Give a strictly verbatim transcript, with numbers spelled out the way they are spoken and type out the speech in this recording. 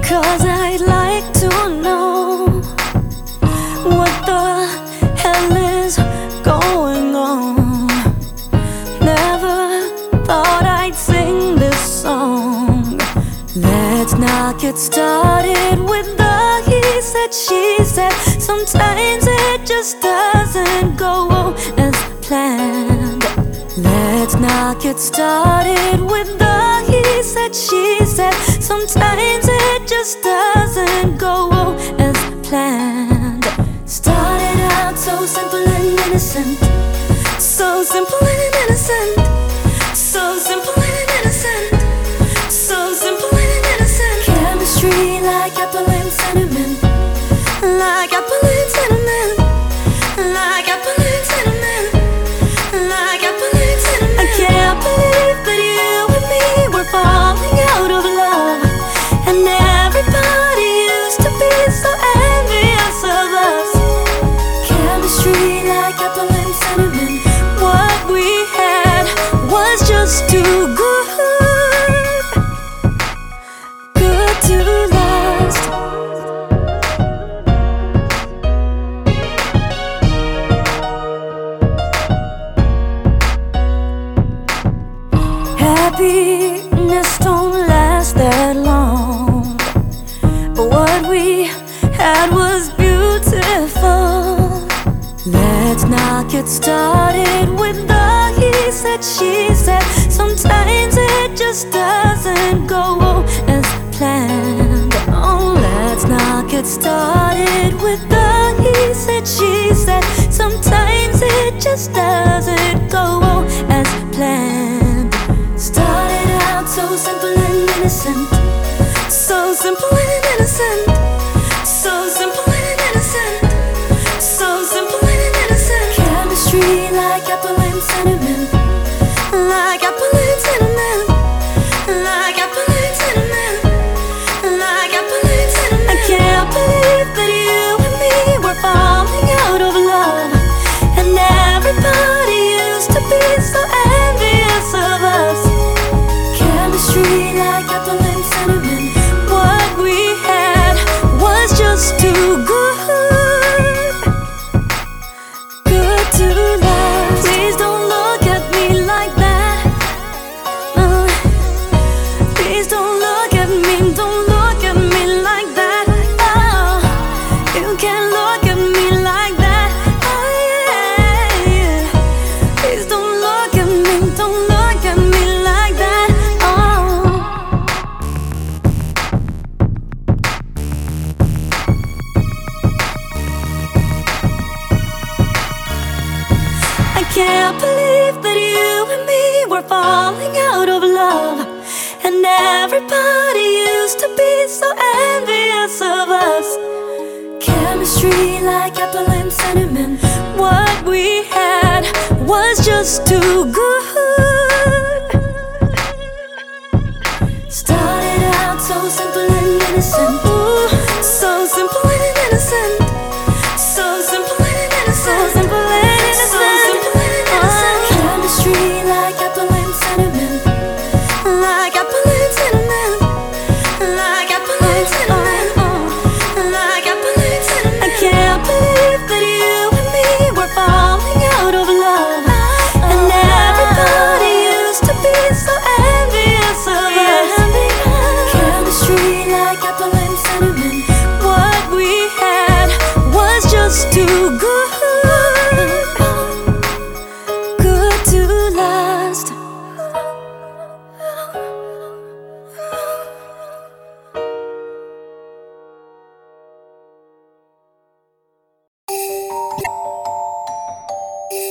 'cause I'd like to know what the hell is going on. Never thought I'd sing this song. Let's not get started with the he said, she said. Sometimes it just doesn't go as planned. Let's not get started with the he said, she said. Sometimes it just doesn't go as planned. Started out so simple and innocent, so simple and innocent, so simple and innocent, so simple and innocent. Chemistry like apple and cinnamon, like apple and cinnamon, like apple and cinnamon, like apple and cinnamon. I can't believe that you and me were falling out of love, and everybody used to be so envious of us. Chemistry like apple and cinnamon. What we had was just too good, good to last. Happiness don't last that long, but what we had was beautiful. Let's not get started with the he said, she said. Sometimes it just doesn't go as planned. Oh, let's not get started with the he said, she said. Sometimes it just doesn't go as planned. Started out so simple and innocent, so simple and innocent, so simple and innocent, so simple and innocent. Chemistry like apple and cinnamon, like apple and cinnamon, like apple and cinnamon, like apple and cinnamon. I can't believe that you and me were falling out of love, and everybody used to be so envious of us. Chemistry like apple and cinnamon. What we had was just too good, good to last. Please don't look at me like that. Uh, please don't look at me, don't look at me like that. Oh, you can't look at me like that. Oh, yeah. Please don't look at me, don't look at me like that. I can't believe that you and me were falling out of love, and everybody used to be so envious of us. Chemistry like apple and cinnamon. What we had was just too good. Started out so simple and innocent,